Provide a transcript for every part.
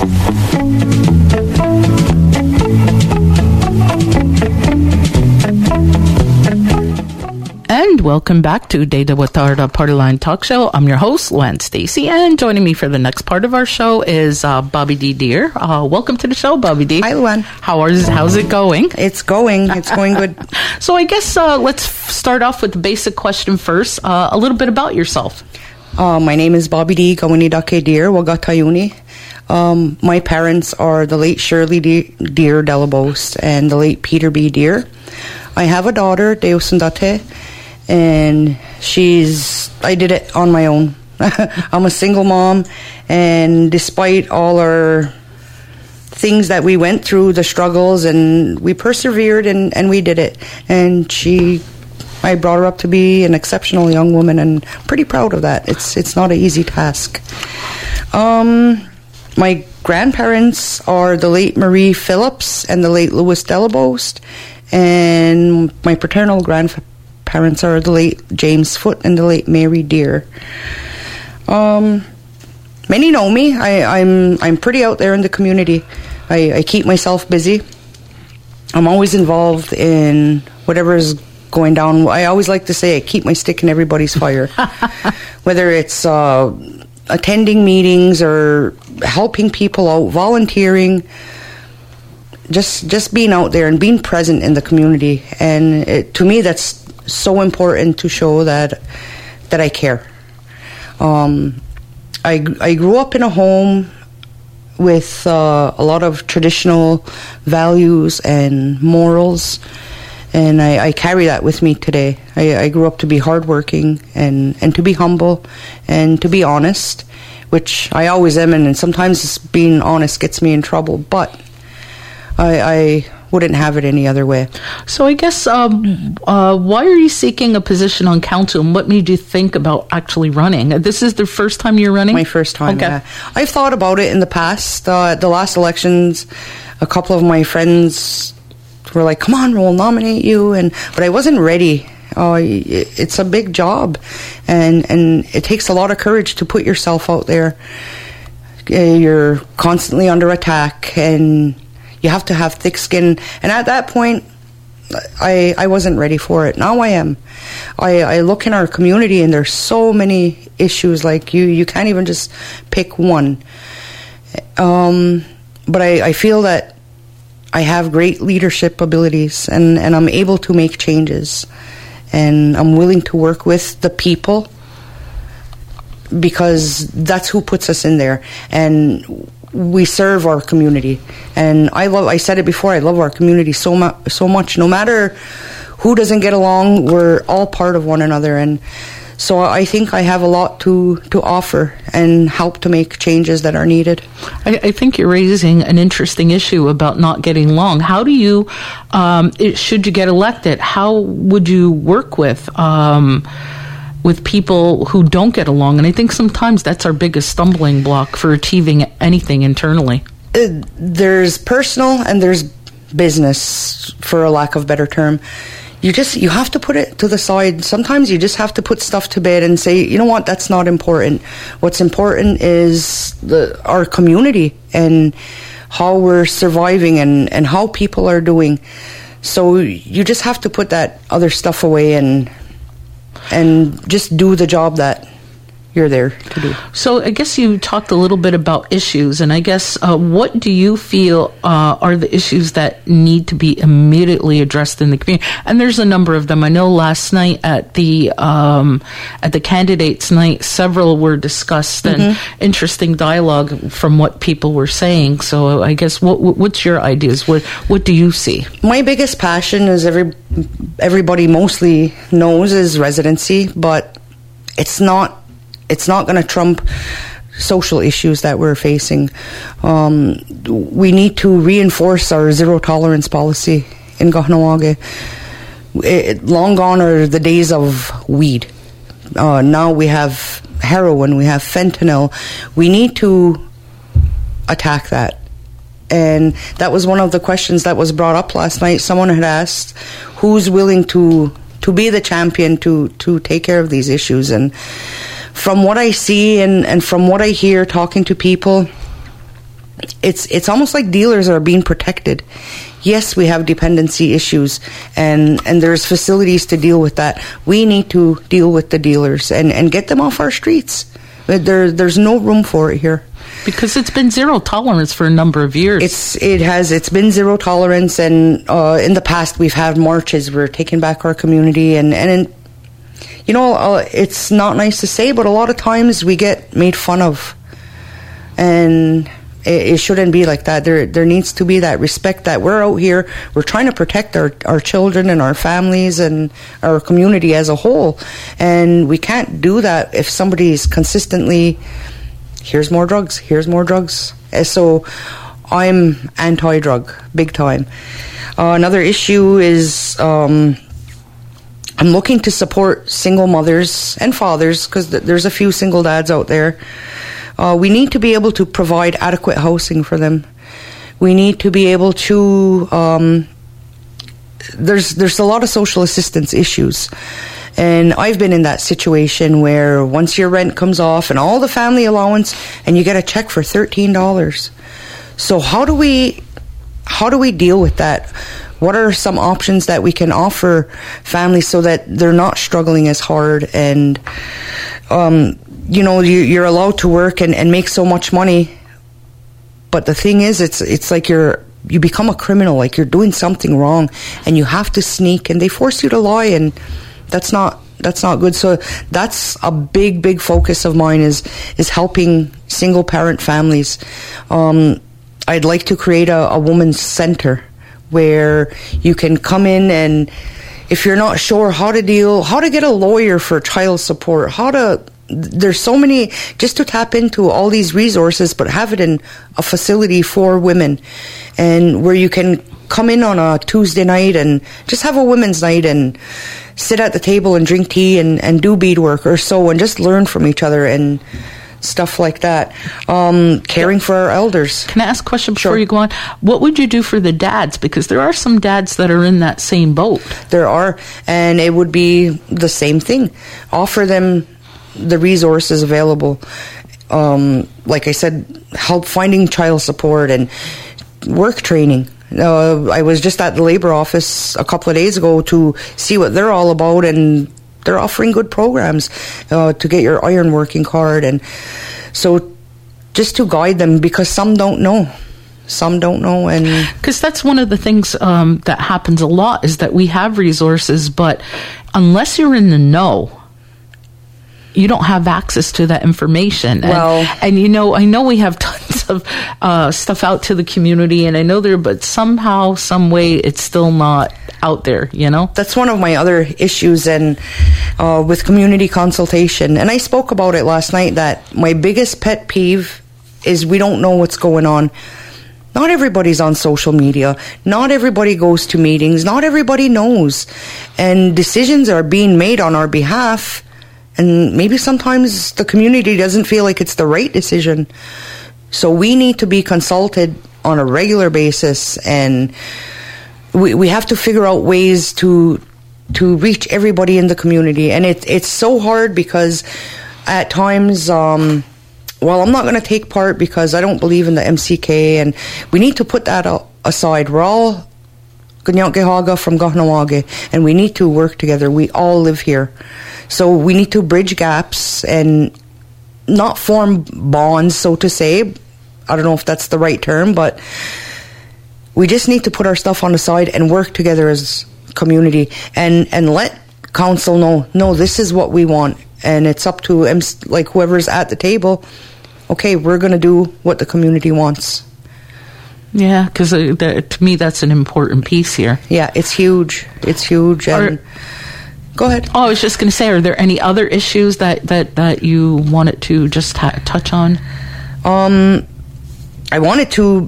And welcome back to Data Watarda Partyline Talk Show. I'm your host, Lance Stacy, and joining me for the next part of our show is Bobby D. Deer. Welcome to the show, Bobby D. Hi, Luan. How's it going? It's going good. So I guess let's start off with the basic question first. A little bit about yourself. My name is Bobby D. Gawanidake Deer, Wagatayuni. My parents are the late Shirley Deer Delabost and the late Peter B. Deer. I have a daughter, Deosundate, and I did it on my own. I'm a single mom, and despite all our things that we went through, the struggles, and we persevered and we did it. And I brought her up to be an exceptional young woman, and pretty proud of that. It's not an easy task. My grandparents are the late Marie Phillips and the late Louis Delabost, and my paternal grandparents are the late James Foote and the late Mary Deer. Many know me. I'm pretty out there in the community. I keep myself busy. I'm always involved in whatever is going down. I always like to say I keep my stick in everybody's fire. Whether it's attending meetings or helping people out, volunteering, just being out there and being present in the community. And to me, that's so important to show that I care. I grew up in a home with a lot of traditional values and morals, and I carry that with me today. I grew up to be hardworking and to be humble and to be honest, which I always am, and sometimes being honest gets me in trouble, but I wouldn't have it any other way. So I guess, why are you seeking a position on council, and what made you think about actually running? This is the first time you're running? My first time, okay. Yeah. I've thought about it in the past. The last elections, a couple of my friends were like, come on, we'll nominate you, but I wasn't ready. It's a big job, and it takes a lot of courage to put yourself out there. You're constantly under attack, and you have to have thick skin. And at that point, I wasn't ready for it. Now I am. I look in our community, and there's so many issues. Like you can't even just pick one. But I feel that I have great leadership abilities, and I'm able to make changes. And I'm willing to work with the people, because that's who puts us in there. And we serve our community. And I said it before, I love our community so much. No matter who doesn't get along, we're all part of one another. And so I think I have a lot to offer and help to make changes that are needed. I think you're raising an interesting issue about not getting along. How do you, should you get elected, how would you work with people who don't get along? And I think sometimes that's our biggest stumbling block for achieving anything internally. There's personal and there's business, for a lack of a better term. You have to put it to the side. Sometimes you just have to put stuff to bed and say, you know what, that's not important. What's important is our community and how we're surviving and how people are doing. So you just have to put that other stuff away and just do the job that you're there to do. So I guess you talked a little bit about issues, and I guess what do you feel are the issues that need to be immediately addressed in the community? And there's a number of them. I know last night at the candidates' night, several were discussed, and interesting dialogue from what people were saying. So I guess what's your ideas? What do you see? My biggest passion, as everybody mostly knows, is residency, but it's not going to trump social issues that we're facing. We need to reinforce our zero tolerance policy in Kahnawake. Long gone are the days of weed. Now we have heroin, we have fentanyl. We need to attack that. And that was one of the questions that was brought up last night. Someone had asked, who's willing to be the champion to take care of these issues? And from what I see and from what I hear talking to people, it's almost like dealers are being protected. Yes, we have dependency issues, and there's facilities to deal with that. We need to deal with the dealers and get them off our streets. There's no room for it here. Because it's been zero tolerance for a number of years. It's been zero tolerance, and in the past we've had marches. We're taking back our community, and it's not nice to say, but a lot of times we get made fun of, and it shouldn't be like that. There needs to be that respect that we're out here, we're trying to protect our children and our families and our community as a whole, and we can't do that if somebody's consistently, here's more drugs. So I'm anti-drug, big time. Another issue is I'm looking to support single mothers and fathers, because there's a few single dads out there. We need to be able to provide adequate housing for them. We need to be able to... There's a lot of social assistance issues. And I've been in that situation where once your rent comes off and all the family allowance, and you get a check for $13. So how do we deal with that? What are some options that we can offer families so that they're not struggling as hard? And you're allowed to work and make so much money, but the thing is, it's like you become a criminal, like you're doing something wrong, and you have to sneak, and they force you to lie, and that's not good. So that's a big focus of mine is helping single parent families. I'd like to create a women's center where you can come in, and if you're not sure how to get a lawyer for child support, there's so many, just to tap into all these resources, but have it in a facility for women, and where you can come in on a Tuesday night and just have a women's night and sit at the table and drink tea and do beadwork or so, and just learn from each other and stuff like that. Caring for our elders. Can I ask a question before Sure. you go on? What would you do for the dads? Because there are some dads that are in that same boat. There are, and it would be the same thing. Offer them the resources available. Like I said, help finding child support and work training. I was just at the Labour office a couple of days ago to see what they're all about, and they're offering good programs to get your iron working card, and so just to guide them, because some don't know, and because that's one of the things that happens a lot, is that we have resources, but unless you're in the know, you don't have access to that information. And I know we have tons of stuff out to the community, and I know but somehow, some way, it's still not out there, That's one of my other issues, and with community consultation. And I spoke about it last night, that my biggest pet peeve is we don't know what's going on. Not everybody's on social media. Not everybody goes to meetings. Not everybody knows. And decisions are being made on our behalf, and maybe sometimes the community doesn't feel like it's the right decision. So we need to be consulted on a regular basis, and we have to figure out ways to reach everybody in the community. And it's so hard, because at times, I'm not going to take part because I don't believe in the MCK, and we need to put that aside. We're all Ganyalkehaga from Kahnawake, and we need to work together. We all live here. So we need to bridge gaps and not form bonds, so to say. I don't know if that's the right term, but we just need to put our stuff on the side and work together as a community, and let council know, no, this is what we want, and it's up to whoever's at the table. Okay, we're going to do what the community wants. Yeah, because to me, that's an important piece here. Yeah, it's huge. It's huge. And go ahead. Oh, I was just going to say, are there any other issues that you wanted to just touch on? I wanted to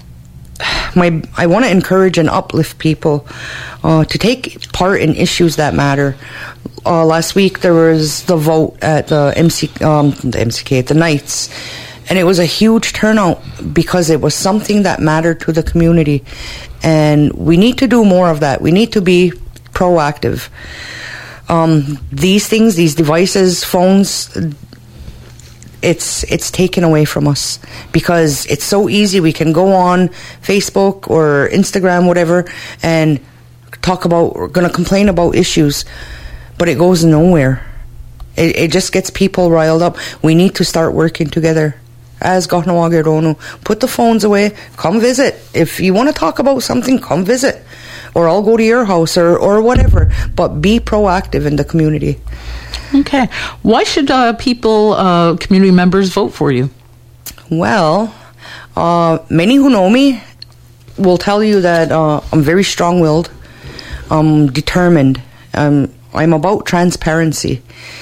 encourage and uplift people to take part in issues that matter. Last week there was the vote at the MCK at the Knights, and it was a huge turnout because it was something that mattered to the community, and we need to do more of that. We need to be proactive. These things, these devices, phones, it's taken away from us because it's so easy. We can go on Facebook or Instagram, whatever, and we're going to complain about issues, but it goes nowhere. It just gets people riled up. We need to start working together as Kahnawake Ronu. Put the phones away. Come visit. If you want to talk about something, come visit. Or I'll go to your house or whatever. But be proactive in the community. Okay. Why should community members vote for you? Well, many who know me will tell you that I'm very strong-willed. I'm determined. I'm about transparency.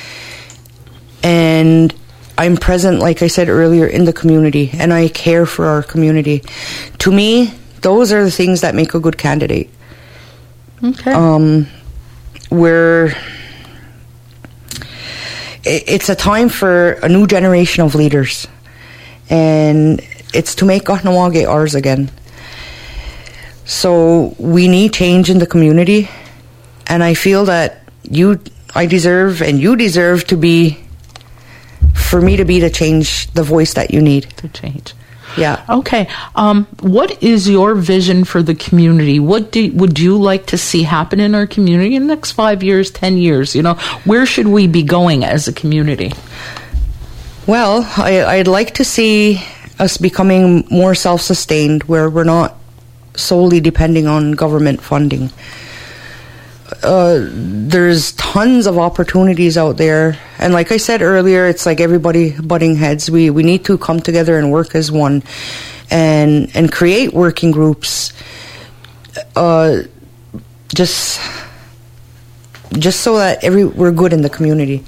And I'm present, like I said earlier, in the community, and I care for our community. To me, those are the things that make a good candidate. Okay. It's a time for a new generation of leaders, and it's to make Kahnawake ours again. So we need change in the community, and I feel that I deserve, and you deserve for me to be the voice that you need. To change. Yeah. Okay. What is your vision for the community? What would you like to see happen in our community in the next 5 years, 10 years? Where should we be going as a community? Well, I'd like to see us becoming more self-sustained, where we're not solely depending on government funding. There's tons of opportunities out there, and like I said earlier, it's like everybody butting heads. We need to come together and work as one, and create working groups. Just so that we're good in the community.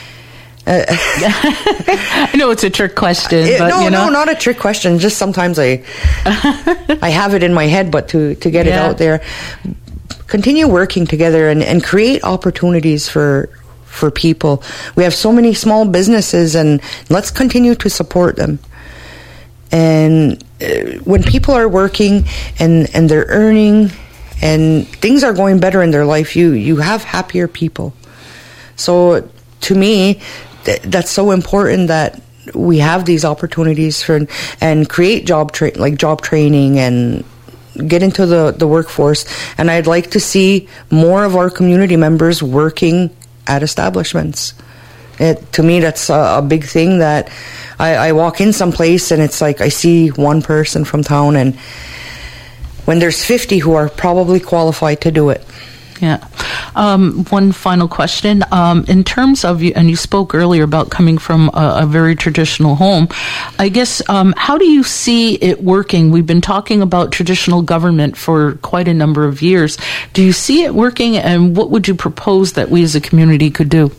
I know it's a trick question, but no, not a trick question. Just sometimes I have it in my head, but to get it out there. Continue working together and create opportunities for people. We have so many small businesses, and let's continue to support them. And when people are working and they're earning and things are going better in their life, you have happier people. So to me, that's so important that we have these opportunities and create job training and get into the workforce. And I'd like to see more of our community members working at establishments. To me, that's a big thing, that I walk in someplace and it's like I see one person from town, and when there's 50 who are probably qualified to do it. Yeah. One final question. In terms of you, and you spoke earlier about coming from a very traditional home, I guess, how do you see it working? We've been talking about traditional government for quite a number of years. Do you see it working, and what would you propose that we as a community could do?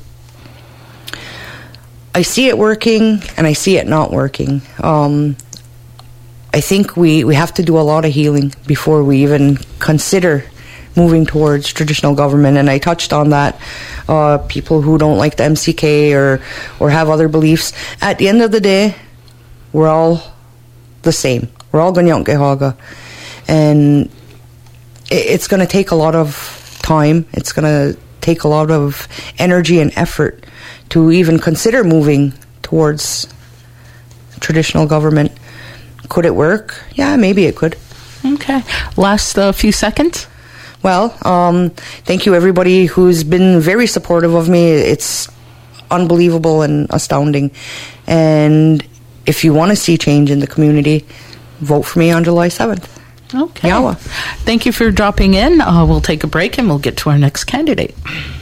I see it working, and I see it not working. I think we have to do a lot of healing before we even consider moving towards traditional government, and I touched on that. People who don't like the MCK or have other beliefs, at the end of the day, we're all the same. We're all Kahnawake, and it's going to take a lot of time. It's going to take a lot of energy and effort to even consider moving towards traditional government. Could it work? Yeah, maybe it could. Okay. Last few seconds. Well, thank you everybody who's been very supportive of me. It's unbelievable and astounding. And if you want to see change in the community, vote for me on July 7th. Okay. Yawa. Thank you for dropping in. We'll take a break and we'll get to our next candidate.